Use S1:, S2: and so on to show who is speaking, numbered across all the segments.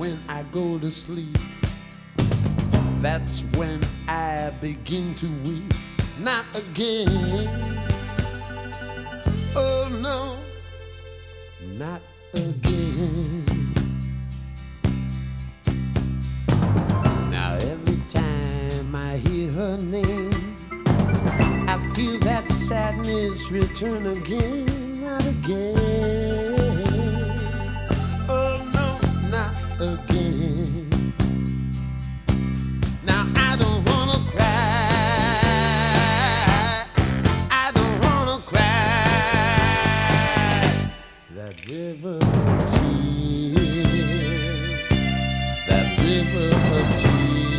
S1: when I go to sleep. That's when I begin to weep. Not again. Oh no, not again. Now every time I hear her name, I feel that sadness return again, not again. Oh no, not again. Now I don't wanna cry, I don't wanna cry. That river of tears, that river of tears.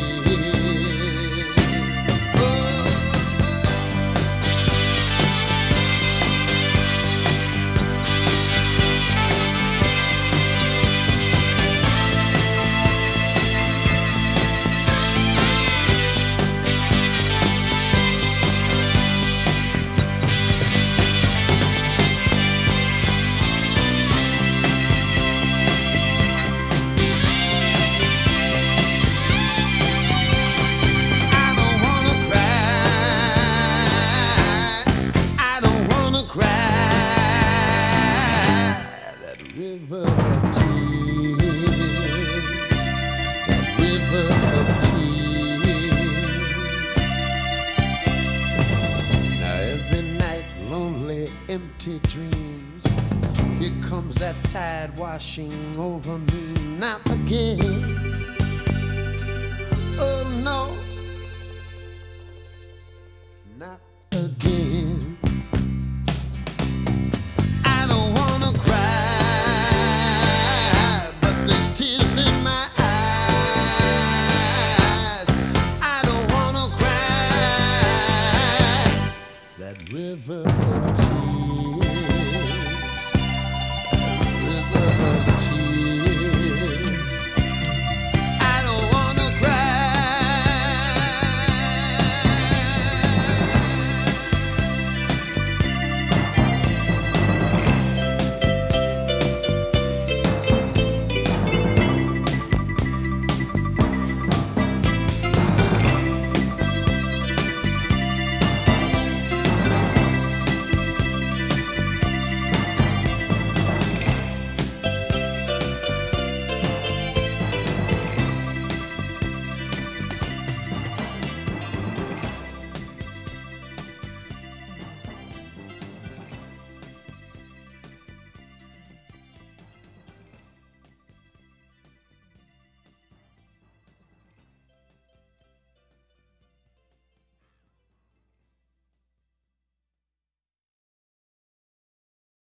S1: River of tears, that river of tears. Now every night, lonely, empty dreams. Here comes that tide washing over me. Not again. Oh no.